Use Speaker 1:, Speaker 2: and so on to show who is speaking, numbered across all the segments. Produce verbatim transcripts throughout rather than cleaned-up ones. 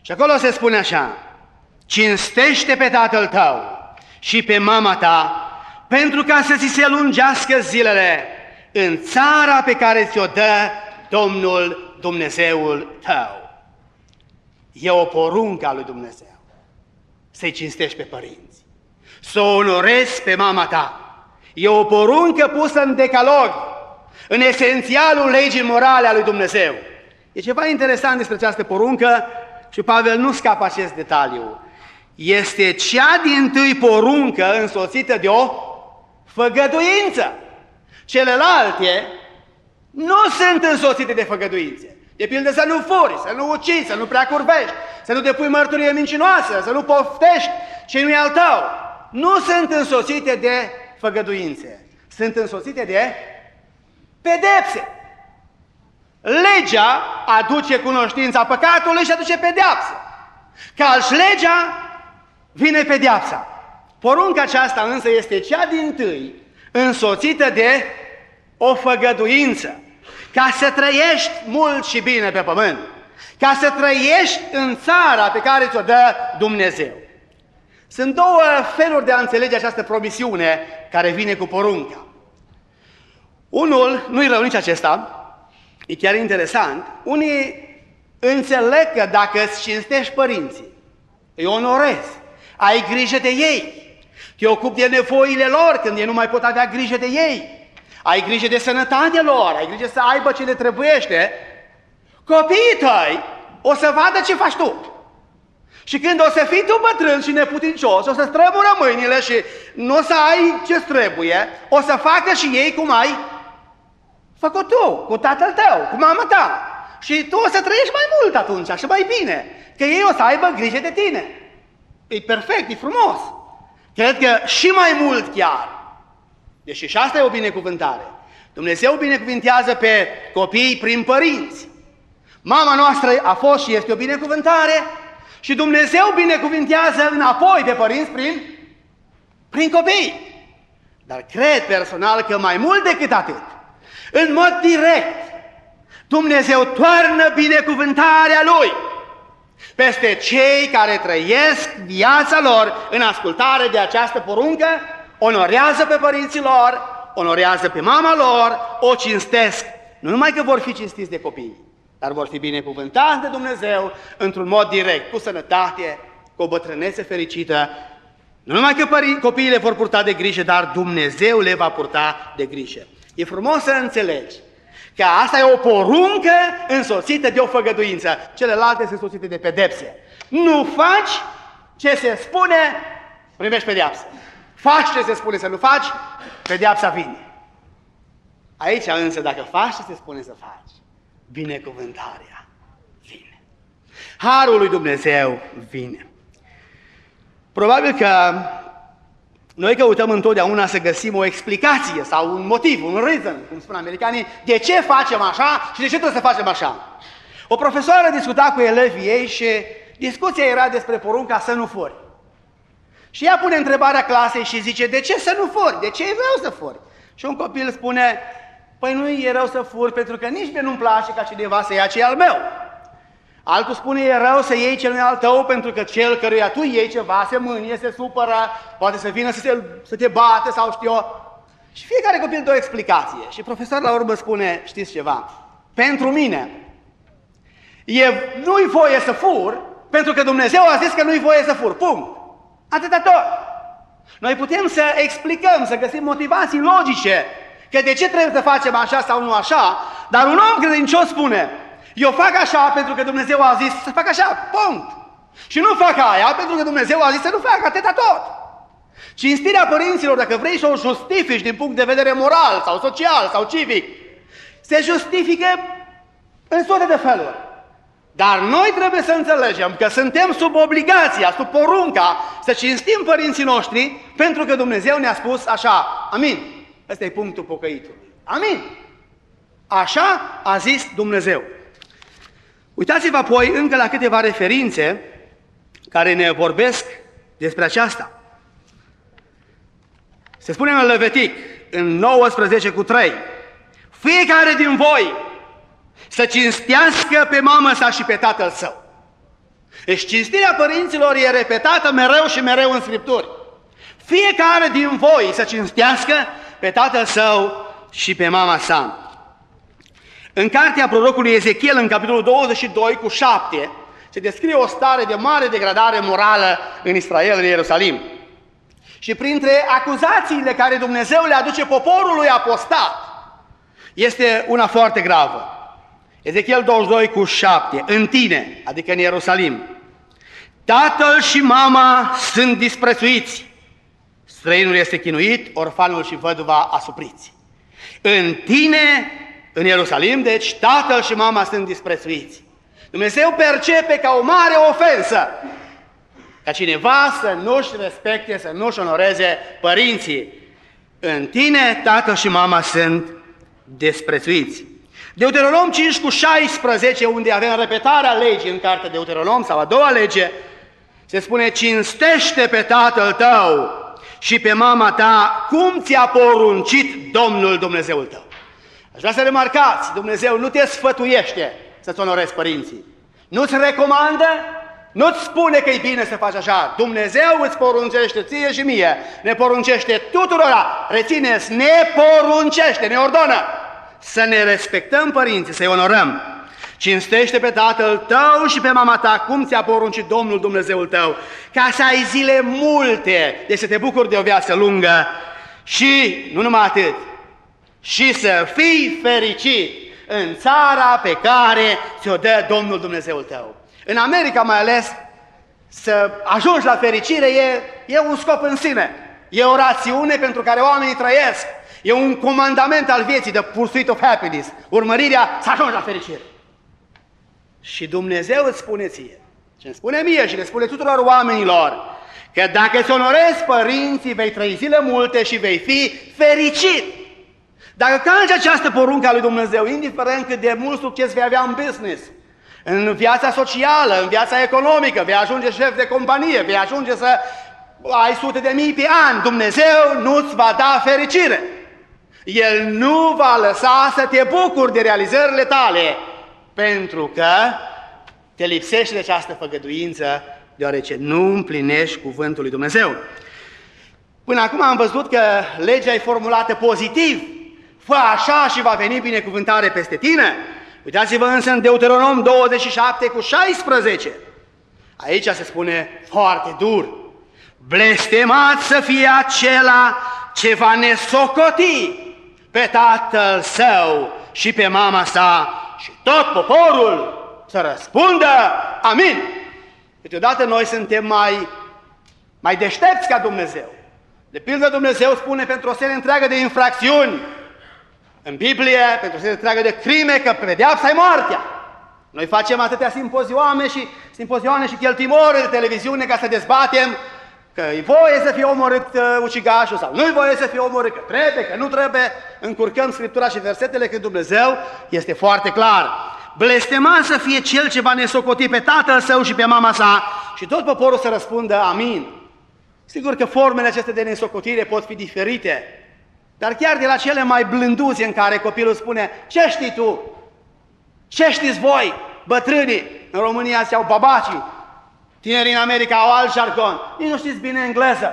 Speaker 1: Și acolo se spune așa: cinstește pe tatăl tău și pe mama ta, pentru ca să ți se lungească zilele în țara pe care ți-o dă Domnul Dumnezeul tău. E o poruncă a lui Dumnezeu să-i cinstești pe părinți, să o onorezi pe mama ta. E o poruncă pusă în decalog, în esențialul legii morale a lui Dumnezeu. E ceva interesant despre această poruncă și Pavel nu scapă acest detaliu. Este cea dintâi poruncă însoțită de o făgăduință. Celelalte nu sunt însoțite de făgăduințe. De pildă să nu furi, să nu ucizi, să nu prea curvești, să nu depui mărturie mincinoasă, să nu poftești ce nu e al tău. Nu sunt însoțite de făgăduințe, sunt însoțite de pedepse. Legea aduce cunoștința păcatului și aduce pedeapsă. Ca și legea, vine pedeapsa. Porunca aceasta însă este cea dintâi însoțită de o făgăduință, ca să trăiești mult și bine pe pământ, ca să trăiești în țara pe care ți-o dă Dumnezeu. Sunt două feluri de a înțelege această promisiune care vine cu porunca. Unul, nu-i rău nici acesta, e chiar interesant, unii înțeleg că dacă îți cinstești părinții, îi onorezi, ai grijă de ei, te ocupi de nevoile lor când ei nu mai pot avea grijă de ei, ai grijă de sănătatea lor, ai grijă să aibă ce le trebuiește, copiii tăi o să vadă ce faci tu. Și când o să fii tu bătrân și neputincios, o să-ți tremură mâinile și nu o să ai ce trebuie, o să facă și ei cum ai făcut tu, cu tatăl tău, cu mama ta. Și tu o să trăiești mai mult atunci și mai bine, că ei o să aibă grijă de tine. E perfect, e frumos. Cred că și mai mult chiar. Deși și asta e o binecuvântare. Dumnezeu binecuvintează pe copii prin părinți. Mama noastră a fost și este o binecuvântare și Dumnezeu binecuvintează înapoi pe părinți prin, prin copii. Dar cred personal că mai mult decât atât, în mod direct, Dumnezeu toarnă binecuvântarea Lui peste cei care trăiesc viața lor în ascultare de această poruncă, onorează pe părinții lor, onorează pe mama lor, o cinstesc. Nu numai că vor fi cinstiți de copii, dar vor fi binecuvântați de Dumnezeu într-un mod direct, cu sănătate, cu o bătrânețe fericită. Nu numai că copiii le vor purta de grijă, dar Dumnezeu le va purta de grijă. E frumos să înțelegi că asta e o poruncă însoțită de o făgăduință. Celelalte sunt însoțite de pedepse. Nu faci ce se spune, primești pedeapsă. Faci ce se spune să nu faci, pedeapsa vine. Aici însă, dacă faci ce se spune să faci, binecuvântarea vine. Harul lui Dumnezeu vine. Probabil că noi căutăm întotdeauna să găsim o explicație sau un motiv, un reason, cum spun americanii, de ce facem așa și de ce trebuie să facem așa. O profesoară discuta cu elevii ei și discuția era despre porunca să nu furi. Și ea pune întrebarea clasei și zice: de ce să nu furi? De ce e rău să furi? Și un copil spune: păi nu e rău să furi pentru că nici mie nu-mi place ca cineva să ia ce e al meu. Altul spune: e rău să iei ce nu e al tău pentru că cel căruia tu iei ceva se mânie, se supără, poate să vină să te, să te bate sau știu eu. Și fiecare copil dă o explicație. Și profesorul la urmă spune: știți ceva? Pentru mine e, nu-i voie să fur pentru că Dumnezeu a zis că nu-i voie să fur. Punct. Atâta tot. Noi putem să explicăm, să găsim motivații logice că de ce trebuie să facem așa sau nu așa, dar un om credincios spune: eu fac așa pentru că Dumnezeu a zis să fac așa, punct. Și nu fac aia pentru că Dumnezeu a zis să nu fac, atâta tot. Cinstirea părinților, dacă vrei să o justifici din punct de vedere moral sau social sau civic, se justifică în sute de feluri. Dar noi trebuie să înțelegem că suntem sub obligația, sub porunca să cinstim părinții noștri pentru că Dumnezeu ne-a spus așa. Amin. Ăsta e punctul pocăitului. Amin. Așa a zis Dumnezeu. Uitați-vă apoi încă la câteva referințe care ne vorbesc despre aceasta. Se spune în Levitic, în nouăsprezece cu trei, fiecare din voi să cinstească pe mamă sa și pe tatăl său. Deci cinstirea părinților e repetată mereu și mereu în Scripturi. Fiecare din voi să cinstească pe tatăl său și pe mama sa. În cartea prorocului Ezechiel, în capitolul douăzeci și doi cu șapte, se descrie o stare de mare degradare morală în Israel, în Ierusalim. Și printre acuzațiile care Dumnezeu le aduce poporului apostat, este una foarte gravă. Ezechiel douăzeci și doi cu șapte, în tine, adică în Ierusalim, tatăl și mama sunt disprețuiți, străinul este chinuit, orfanul și văduva asupriți. În tine, în Ierusalim, deci, tatăl și mama sunt disprețuiți. Dumnezeu percepe ca o mare ofensă ca cineva să nu-și respecte, să nu-și onoreze părinții. În tine, tatăl și mama sunt desprețuiți. Deuteronom cinci cu șaisprezece, unde avem repetarea legii în cartea Deuteronom, sau a doua lege, se spune: cinstește pe tatăl tău și pe mama ta, cum ți-a poruncit Domnul Dumnezeul tău. Aș vrea să remarcați, Dumnezeu nu te sfătuiește să-ți onorezi părinții. Nu-ți recomandă, nu-ți spune că e bine să faci așa. Dumnezeu îți poruncește ție și mie, ne poruncește tuturora, rețineți, ne poruncește, ne ordonă să ne respectăm părinții, să-i onorăm. Cinstește pe tatăl tău și pe mama ta, cum ți-a poruncit Domnul Dumnezeul tău, ca să ai zile multe, deci să te bucuri de o viață lungă și, nu numai atât, și să fii fericit în țara pe care ți-o dă Domnul Dumnezeul tău. În America mai ales, să ajungi la fericire e, e un scop în sine, e o rațiune pentru care oamenii trăiesc, e un comandament al vieții, the pursuit of happiness, urmărirea să ajungi la fericire. Și Dumnezeu îți spune ție, și îmi spune mie și le spune tuturor oamenilor, că dacă îți onorezi părinții, vei trăi zile multe și vei fi fericit. Dacă calci această poruncă a lui Dumnezeu, indiferent cât de mult succes vei avea în business, în viața socială, în viața economică, vei ajunge șef de companie, vei ajunge să ai sute de mii pe an, Dumnezeu nu-ți va da fericire. El nu va lăsa să te bucuri de realizările tale, pentru că te lipsește de această făgăduință, deoarece nu împlinești cuvântul lui Dumnezeu. Până acum am văzut că legea e formulată pozitiv, fă așa și va veni binecuvântare peste tine. Uitați-vă însă în Deuteronom douăzeci și șapte cu șaisprezece. Aici se spune foarte dur: blestemat să fie acela ce va nesocoti pe tatăl său și pe mama sa, și tot poporul să răspundă amin. Câteodată noi suntem mai, mai deștepți ca Dumnezeu. De pildă, Dumnezeu spune pentru o serie întreagă de infracțiuni în Biblie, pentru o serie întreagă de crime, că pedeapsa e moartea. Noi facem atâtea simpozioane și, simpozioane și cheltuim ore de televiziune ca să dezbatem că e voie să fie omorât uh, ucigașul sau nu e voie să fie omorât, că trebuie, că nu trebuie. Încurcăm Scriptura și versetele când Dumnezeu este foarte clar. Blestemat să fie cel ce va nesocoti pe tatăl său și pe mama sa, și tot poporul să răspundă amin. Sigur că formele acestea de nesocotire pot fi diferite, dar chiar de la cele mai blânduțe în care copilul spune: ce știi tu? Ce știți voi, bătrânii? În România se iau babacii, tinerii în America au alt jargon, nici nu știți bine engleză.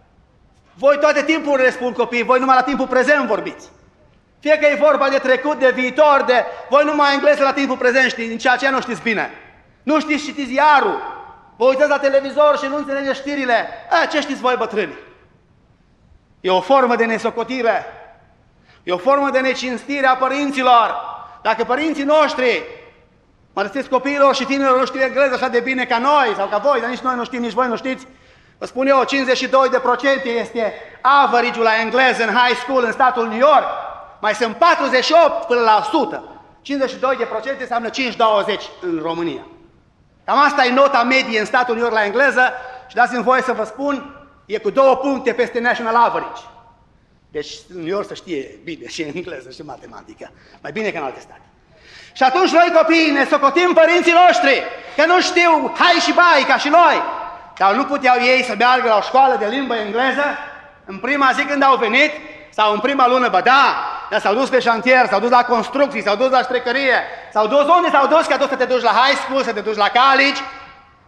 Speaker 1: Voi toate timpul răspund copiii, voi numai la timpul prezent vorbiți. Fie că e vorba de trecut, de viitor, de voi numai engleză la timpul prezent știți, în ceea ce nu știți bine. Nu știți, citiți ziarul, vă uitați la televizor și nu înțelegeți știrile. A, ce știți voi, bătrâni? E o formă de nesocotire, e o formă de necinstire a părinților. Dacă părinții noștri, mă răstiți copiilor și tinerilor, nu știu engleză așa de bine ca noi sau ca voi, dar nici noi nu știm, nici voi nu știți, vă spun eu, cincizeci și doi de procente este average-ul la engleză în high school în statul New York. Mai sunt patruzeci și opt până la o sută. cincizeci și doi de procente înseamnă cinci douăzeci în România. Cam asta e nota medie în statul New York la engleză și dați-mi voie să vă spun, e cu două puncte peste national average. Deci în New York să știe bine și engleză și matematică. Mai bine că în alte state. Și atunci noi copiii ne socotim părinții noștri, că nu știu hai și bai ca și noi. Dar nu puteau ei să meargă la o școală de limbă engleză în prima zi când au venit, sau în prima lună, bă da, dar s-au dus pe șantier, s-au dus la construcții, s-au dus la ștrecărie, s-au dus unde s-au dus, că tu să te duci la high school, să te duci la college.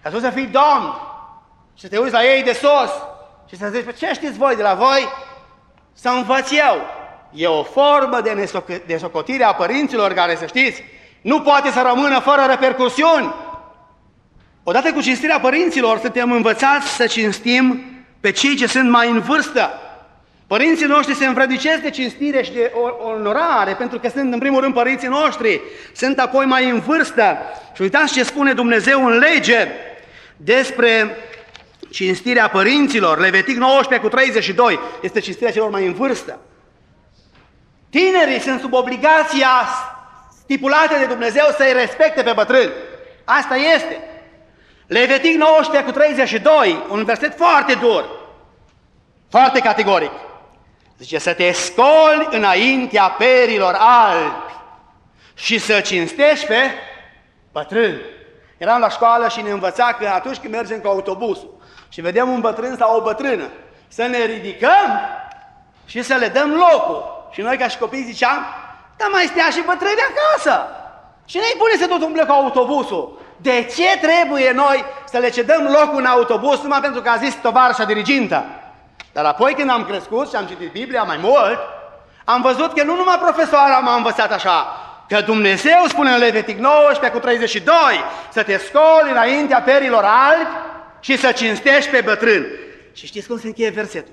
Speaker 1: Ca tu să fii domn și să te uiți la ei de sus și să zici, ce știți voi de la voi? Să învăț eu. E o formă de nesocotire a părinților care, să știți, nu poate să rămână fără repercusiuni. Odată cu cinstirea părinților, suntem învățați să cinstim pe cei ce sunt mai în vârstă. Părinții noștri se învrednicesc de cinstire și de onorare, pentru că sunt în primul rând părinții noștri, sunt apoi mai în vârstă. Și uitați ce spune Dumnezeu în lege despre cinstirea părinților. Levitic nouăsprezece cu treizeci și doi este cinstirea celor mai în vârstă. Tinerii sunt sub obligația stipulată de Dumnezeu să-i respecte pe bătrâni. Asta este. Levitic nouăsprezece cu treizeci și doi, un verset foarte dur, foarte categoric. Zice, să te scoli înaintea perilor albi și să cinstești pe bătrâni. Eram la școală și ne învăța că atunci când mergem cu autobusul și vedem un bătrân sau o bătrână, să ne ridicăm și să le dăm locul. Și noi ca și copii ziceam, dar mai stea și bătrâni acasă. Și nu-i pune să tot umble cu autobusul. De ce trebuie noi să le cedăm locul în autobuz numai pentru că a zis tovarășa dirigintă? Dar apoi când am crescut și am citit Biblia mai mult, am văzut că nu numai profesoara m-a învățat așa, că Dumnezeu spune în Levitic nouăsprezece cu treizeci și doi să te scoli înaintea perilor albi și să cinstești pe bătrâni. Și știți cum se încheie versetul?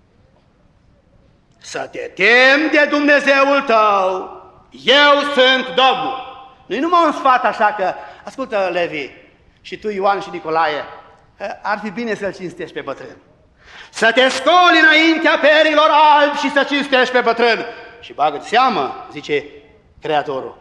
Speaker 1: Să te temi de Dumnezeul tău, eu sunt Domnul. Nu-i numai un sfat așa că, ascultă Levi, și tu Ioan și Nicolae, ar fi bine să-l cinstești pe bătrân. Să te scoli înaintea perilor albi și să cinstești pe bătrân. Și bagă-ți seamă, zice Creatorul,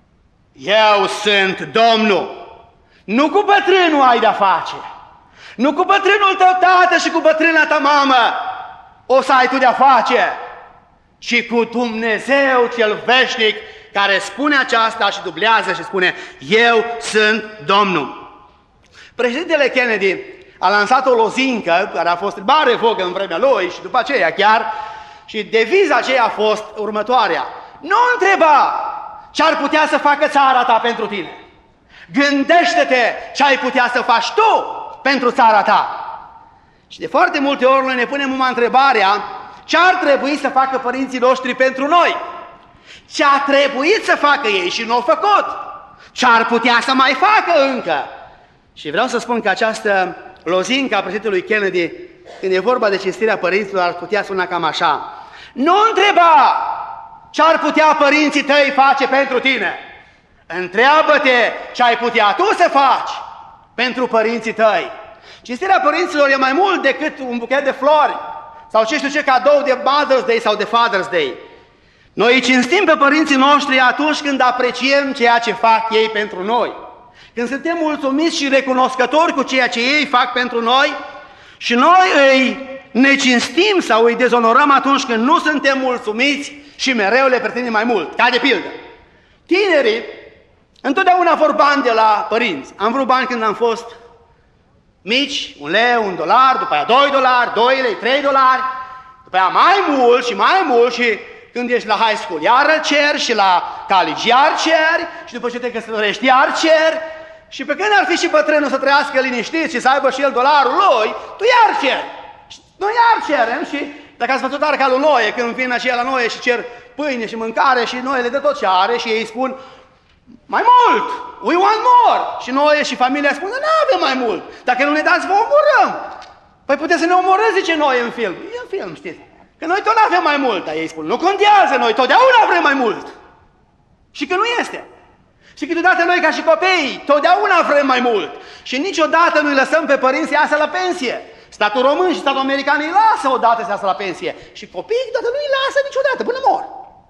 Speaker 1: eu sunt Domnul. Nu cu bătrânul ai de-a face, nu cu bătrânul tău tată și cu bătrâna ta mamă o să ai tu de-a face, ci cu Dumnezeu cel veșnic, care spune aceasta și dublează și spune, eu sunt Domnul. Președintele Kennedy a lansat o lozincă care a fost mare vogă în vremea lui și după aceea chiar, și deviza aceea a fost următoarea: nu întreba ce ar putea să facă țara ta pentru tine, gândește-te ce ai putea să faci tu pentru țara ta. Și de foarte multe ori noi ne punem numai întrebarea ce ar trebui să facă părinții noștri pentru noi, ce a trebuit să facă ei și nu au făcut, ce ar putea să mai facă încă. Și vreau să spun că această lozincă a președintelui Kennedy, când e vorba de cinstirea părinților, ar putea suna cam așa: nu întreba ce ar putea părinții tăi face pentru tine, întreabă-te ce ai putea tu să faci pentru părinții tăi. Cinstirea părinților e mai mult decât un buchet de flori sau ce știu ce cadou de Mother's Day sau de Father's Day. Noi îi cinstim pe părinții noștri atunci când apreciem ceea ce fac ei pentru noi, când suntem mulțumiți și recunoscători cu ceea ce ei fac pentru noi, și noi îi ne cinstim sau îi dezonorăm atunci când nu suntem mulțumiți și mereu le pretindem mai mult. Ca de pildă, tinerii întotdeauna vor bani de la părinți. Am vrut bani când am fost mici, un leu, un dolar, după aia doi dolari, doi lei, trei dolari, după aia mai mult și mai mult, și când ești la high school iar îl ceri și la college iar ceri și după ce te căsătorești iar ceri, și pe când ar fi și bătrânul să trăiască liniștit și să aibă și el dolarul lui, tu iar ceri. Noi iar cerem. Și dacă ați văzut arca lui Noe, când vin aceia la Noe și cer pâine și mâncare și Noe le dă tot ce are și ei spun mai mult, we want more. Și Noe și familia spun, nu avem mai mult, dacă nu ne dați vă omorâm. Păi puteți să ne omorâți, zice Noe în film. E în film, știți, că noi tot avem mai mult. Dar ei spun, nu contează, noi totdeauna vrem mai mult. Și că nu este. Și câteodată noi ca și copii totdeauna vrem mai mult și niciodată nu-i lăsăm pe părinți să iasă la pensie. Statul român și statul american îi lasă odată să iasă la pensie și copiii câteodată nu îi lasă niciodată până mor.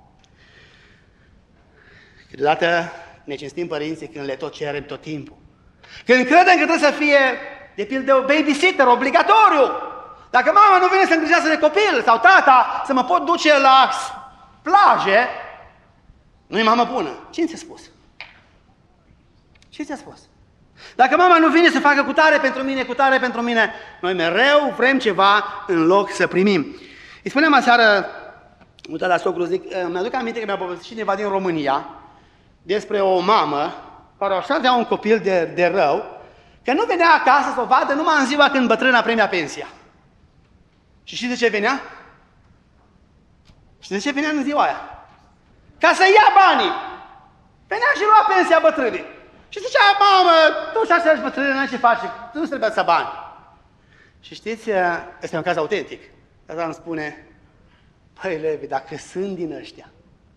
Speaker 1: Câteodată ne cinstim părinții când le tot cerem tot timpul, când credem că trebuie să fie de pildă babysitter obligatoriu. Dacă mama nu vine să îngrijească de copil sau tata să mă pot duce la plaje, nu e mamă bună. Cine ți-a spus? Ce ți-a spus? Dacă mama nu vine să facă cutare pentru mine, cutare pentru mine, noi mereu vrem ceva în loc să primim. Îi spuneam aseară, uita la socru, zic, mi-aduc aminte că mi-a povestit cineva din România despre o mamă care așa avea un copil de, de rău, că nu venea acasă să o vadă numai în ziua când bătrâna primea pensia. Și știți de ce venea? Știți de ce venea în ziua aia? Ca să ia banii. Venea și lua pensia bătrânii. Și zicea, mamă, tu și așa ești bătrână, ce faci? Tu nu trebuie să bani. Și știți, ăsta e un caz autentic. Tata îmi spune, păi Levi, dacă sunt din ăștia.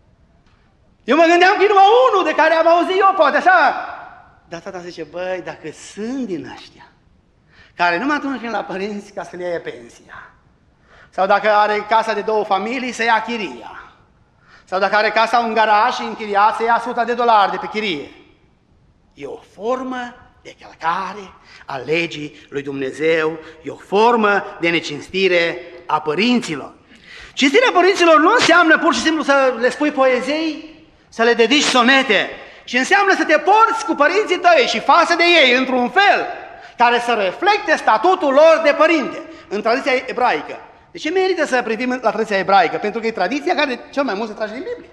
Speaker 1: Eu mă gândeam că e numai unul de care am auzit eu, poate așa. Dar tata zice, băi, dacă sunt din ăștia, care numai atunci vin la părinți ca să le ia pensia, sau dacă are casa de două familii, să ia chiria, sau dacă are casa un garaj și închiriat, să ia o sută de dolari de pe chirie. E o formă de călcare a legii lui Dumnezeu, e o formă de necinstire a părinților. Cinstirea părinților nu înseamnă pur și simplu să le spui poezii, să le dedici sonete, ci înseamnă să te porți cu părinții tăi și față de ei într-un fel care să reflecte statutul lor de părinte în tradiția ebraică. De ce merită să privim la tradiția ebraică? Pentru că e tradiția care cel mai mult se trage din Biblie.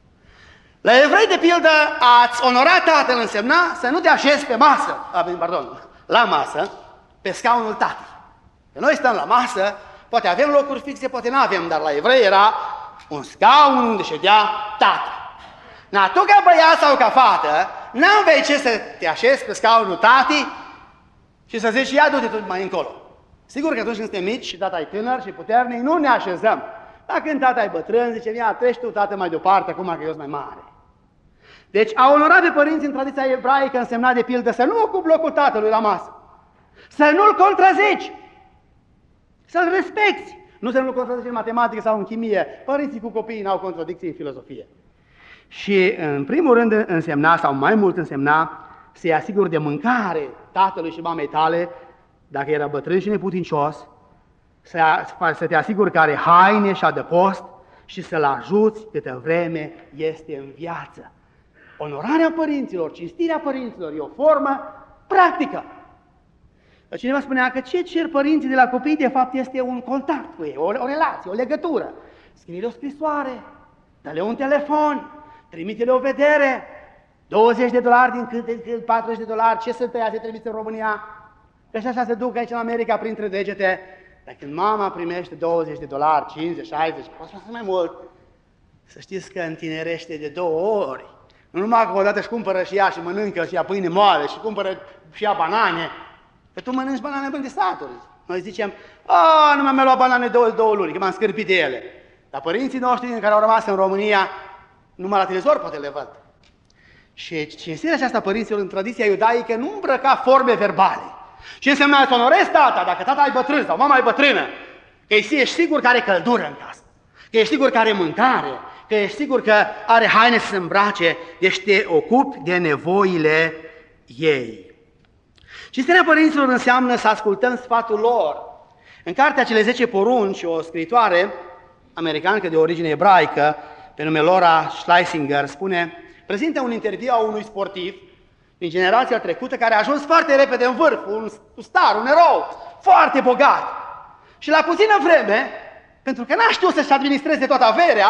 Speaker 1: La evrei, de pildă, a-ți onora tatăl însemna să nu te așezi pe masă, pardon, la masă, pe scaunul tatăl. Că noi stăm la masă, poate avem locuri fixe, poate nu avem, dar la evrei era un scaun unde ședea tatăl. Na, tu ca băiat sau ca fată, n-aveai ce să te așezi pe scaunul tatii și să zici, ia du-te tu mai încolo. Sigur că atunci când suntem mici și tata e tânăr și puternic, nu ne așezăm. Dar când tata e bătrân, zice, ia, treci tu, tată, mai departe, acum că eu sunt mai mare. Deci a onora pe părinți în tradiția ebraică însemna de pildă să nu ocupi locul tatălui la masă, să nu-l contrazici, să-l respecti. Nu să nu-l contrazici în matematică sau în chimie. Părinții cu copiii n-au contradicții în filozofie. Și în primul rând însemna, sau mai mult însemna, să-i asiguri de mâncare tatălui și mamei tale, dacă era bătrân și neputincios, să, să te asiguri că are haine și adăpost și să-l ajuți câtă vreme este în viață. Onorarea părinților, cinstirea părinților e o formă practică. Cineva spunea că ce cer părinții de la copii, de fapt, este un contact cu ei, o, o relație, o legătură. Scrie-le o scrisoare, dă-le un telefon, trimite-le o vedere, douăzeci de dolari din cât, cât patruzeci de dolari, ce sunt ăia, se trimite în România? Că și așa se duc aici în America printre degete. Dar când mama primește douăzeci de dolari, cincizeci, șaizeci, poate să mai mult, să știți că întinerește de două ori. Nu numai că odată își cumpără și ea și mănâncă și ia pâine moale și cumpără și ea banane, că tu mănânci banane până de saturi. Noi zicem, a, nu mi-am luat banane două, două luni, că m-am scârpit de ele. Dar părinții noștri care au rămas în România, numai la televizor poate le văd. Și cinstirea aceasta părinților în tradiția iudaică nu îmbrăca forme verbale. Ce însemna să onorezi tata, dacă tata ai bătrân sau mama ai bătrână, că ești sigur că are căldură în casă, că ești sigur că are mâncare, că ești sigur că are haine să se îmbrace, deci te ocupi de nevoile ei. Cinstirea părinților înseamnă să ascultăm sfatul lor. În cartea Cele zece porunci, o scriitoare americană de origine ebraică, pe nume Laura Schlesinger, spune, prezintă un interviu a unui sportiv din generația trecută care a ajuns foarte repede în vârf, un star, un erou, foarte bogat. Și la puțină vreme, pentru că n-a știut să-și administreze toată averea,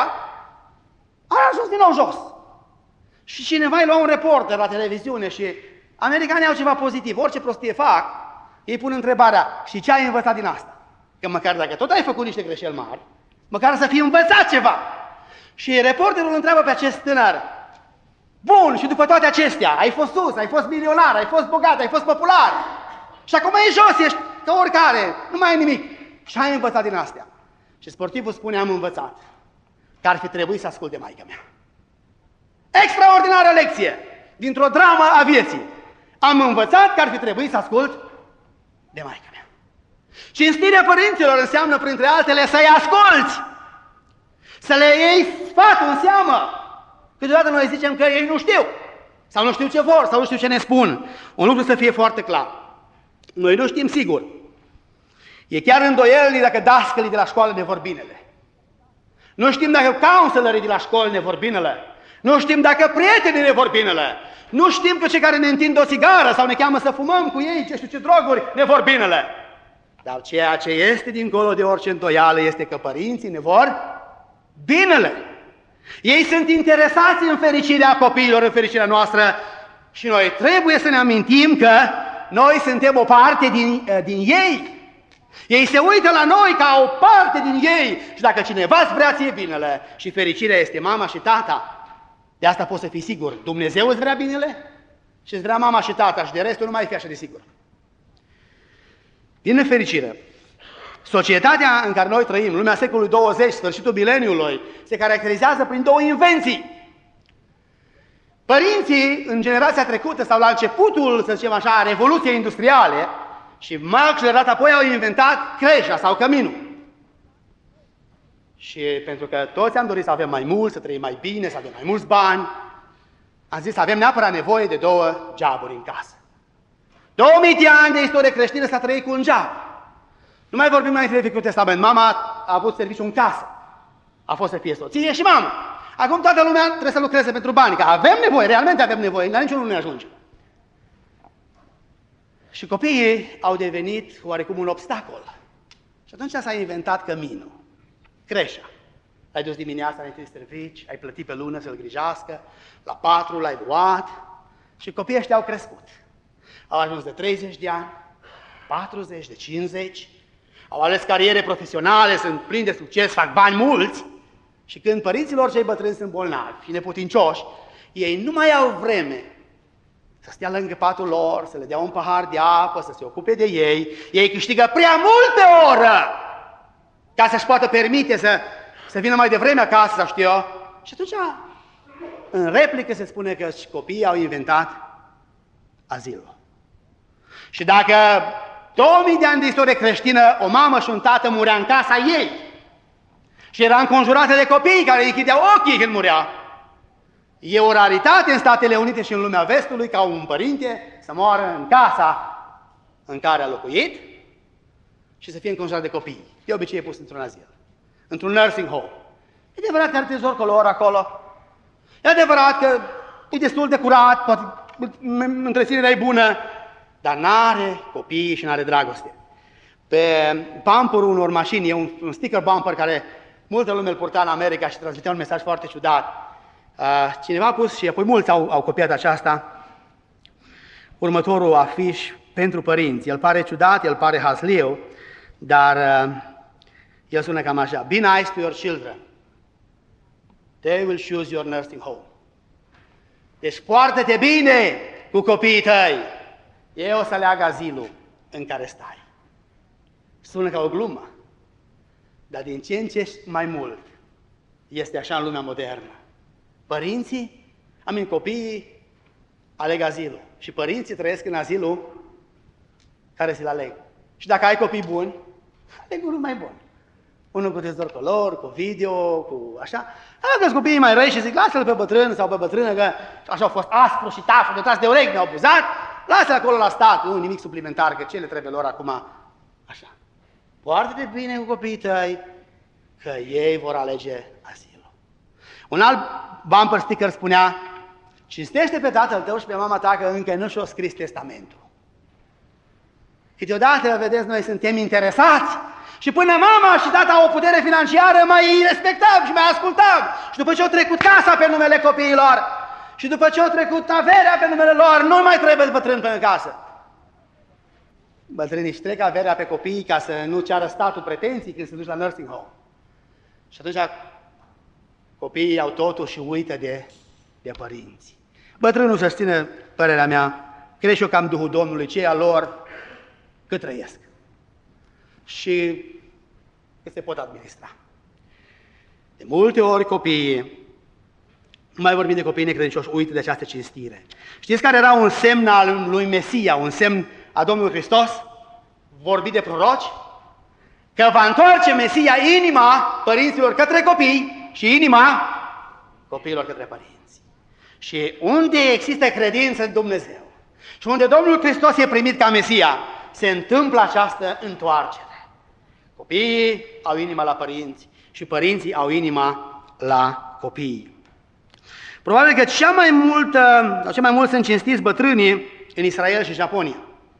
Speaker 1: a ajuns din nou jos. Și cineva îi lua un reporter la televiziune și americanii au ceva pozitiv. Orice prostie fac, ei pun întrebarea, și ce ai învățat din asta? Că măcar dacă tot ai făcut niște greșeli mari, măcar să fii învățat ceva. Și reporterul îl întreabă pe acest tânăr, bun, și după toate acestea, ai fost sus, ai fost milionar, ai fost bogat, ai fost popular. Și acum e jos, ești ca oricare, nu mai ai nimic. Și ai învățat din astea. Și sportivul spune, am învățat că ar fi trebuit să ascult de maică mea. Extraordinară lecție dintr-o dramă a vieții. Am învățat că ar fi trebuit să ascult de maică mea. Cinstirea părinților înseamnă, printre altele, să-i asculți, să le iei sfatul în seamă. Câteodată noi zicem că ei nu știu, sau nu știu ce vor, sau nu știu ce ne spun. Un lucru să fie foarte clar. Noi nu știm sigur. E chiar îndoielnic dacă dascălii de la școală ne vor binele. Nu știm dacă counselării de la școală ne vor binele. Nu știm dacă prietenii ne vor binele. Nu știm că cei care ne întind o țigară sau ne cheamă să fumăm cu ei, ce știu ce droguri, ne vor binele. Dar ceea ce este dincolo de orice îndoială este că părinții ne vor binele. Ei sunt interesați în fericirea copiilor, în fericirea noastră și noi trebuie să ne amintim că noi suntem o parte din, din ei. Ei se uită la noi ca o parte din ei și dacă cineva îți vrea ție binele și fericirea este mama și tata, de asta poți să fii sigur, Dumnezeu îți vrea binele și îți vrea mama și tata și de restul nu mai fi așa de sigur. Din nefericire, societatea în care noi trăim, lumea secolului douăzeci, sfârșitul mileniului, se caracterizează prin două invenții. Părinții, în generația trecută sau la începutul, să zicem așa, revoluției industriale, și mai accelerat apoi au inventat creșa sau căminul. Și pentru că toți am dorit să avem mai mult, să trăim mai bine, să avem mai mulți bani, am zis să avem neapărat nevoie de două geaburi în casă. două mii de ani de istorie creștină s-a trăit cu un geab. Nu mai vorbim mai de Vechiul Testament. Mama a avut serviciu în casă. A fost să fie soție și mamă. Acum toată lumea trebuie să lucreze pentru bani, că avem nevoie, realmente avem nevoie, dar niciunul nu ne ajunge. Și copiii au devenit oarecum un obstacol. Și atunci s-a inventat căminul, creșa. L-ai dus dimineața, ai trei servici, ai plătit pe lună să-l grijească, la patru l-ai luat și copiii ăștia au crescut. Au ajuns de treizeci de ani, patruzeci, de cincizeci, au ales cariere profesionale, sunt plini de succes, fac bani mulți și când părinților cei bătrâni sunt bolnavi și neputincioși, ei nu mai au vreme să stea lângă patul lor, să le dea un pahar de apă, să se ocupe de ei. Ei câștigă prea multe oră ca să-și poată permite să, să vină mai devreme acasă, să știu eu. Și atunci, în replică se spune că copiii au inventat azilul. Și dacă două mii de ani de istorie creștină, o mamă și un tată murea în casa ei și era înconjurată de copii care îi închideau ochii când murea, e o raritate în Statele Unite și în lumea vestului ca un părinte să moară în casa în care a locuit și să fie înconjurat de copii. De obicei e pus într-un azil, într-un nursing home. E adevărat că are trezor color acolo, e adevărat că e destul de curat, poate întreținerea e bună, dar n-are copii și n-are dragoste. Pe bumperul unor mașini, e un, un sticker bumper care multă lume îl purta în America și transmitea un mesaj foarte ciudat. Uh, cineva a pus, și apoi mulți au, au copiat aceasta, următorul afiș pentru părinți. El pare ciudat, el pare hasliu, dar uh, el sună cam așa: Be nice to your children. They will choose your nursing home. Deci poartă-te bine cu copiii tăi. Ei o să aleagă azilul în care stai. Sună ca o glumă, dar din ce în ce mai mult este așa în lumea modernă. Părinții, amin, copiii aleg azilul și părinții trăiesc în azilul care ți-l aleg. Și dacă ai copii buni, aleg unul mai bun. Unul cu trezor color, cu video, cu așa. Dacă copiii mai răi și zic, lasă-l pe bătrân sau pe bătrână, că așa au fost aspru și taf, de tras de urechi, ne-au abuzat, lasă-l acolo la stat, nu nimic suplimentar, că ce le trebuie lor acum, așa. Poartă-te bine cu copiii tăi, că ei vor alege azilul. Un alt bumper sticker spunea: cinstește pe tatăl tău și pe mama ta că încă nu și-o scris testamentul. Câteodată, vedeți, noi suntem interesați și până mama și tata au o putere financiară, mai respectav și mai ascultav. Și după ce au trecut casa pe numele copiilor și după ce au trecut averea pe numele lor, nu mai trebuie bătrân pe casă. Bătrânii își trec averea pe copii ca să nu ceară statul pretenții când se duc la nursing home. Și atunci copiii au totul și uită de, de părinți. Bătrânul, să-și ține părerea mea, cred și eu că am Duhul Domnului, ce e a lor, cât trăiesc. Și că se pot administra. De multe ori copiii, nu mai vorbim de copiii necredincioși, uită de această cinstire. Știți care era un semn al lui Mesia, un semn a Domnului Hristos, vorbit de proroci? Că va întoarce Mesia inima părinților către copii și inima copiilor către părinți. Și unde există credință în Dumnezeu și unde Domnul Hristos e primit ca Mesia, se întâmplă această întoarcere. Copiii au inima la părinți și părinții au inima la copii. Probabil că cea mai multă, cea mai mult sunt cinstiți bătrânii în Israel și Japonia.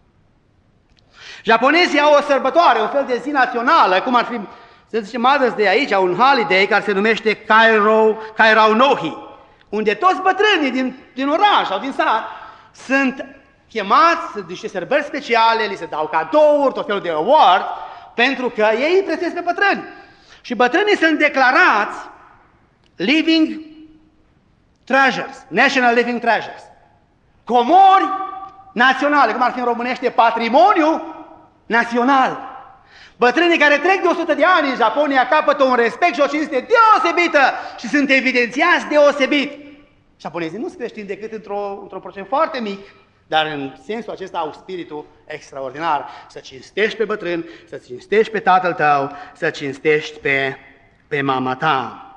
Speaker 1: Japonezii au o sărbătoare, un fel de zi națională, cum ar fi, să zicem, Mother's Day aici, un holiday care se numește Kairo, Kairaunohi, unde toți bătrânii din, din oraș sau din sat sunt chemați niște sărbări speciale, li se dau cadouri, tot felul de award, pentru că ei îi prețuiesc pe bătrâni. Și bătrânii sunt declarați living treasures, national living treasures. Comori naționale, cum ar fi în românește patrimoniu național. Bătrânii care trec de o sută de ani în Japonia capătă un respect și o cinste deosebită și sunt evidențiați deosebit. Japonezii nu sunt creștini decât într-o, într-un procent foarte mic, dar în sensul acesta au spiritul extraordinar. Să cinstești pe bătrân, să cinstești pe tatăl tău, să cinstești pe, pe mama ta.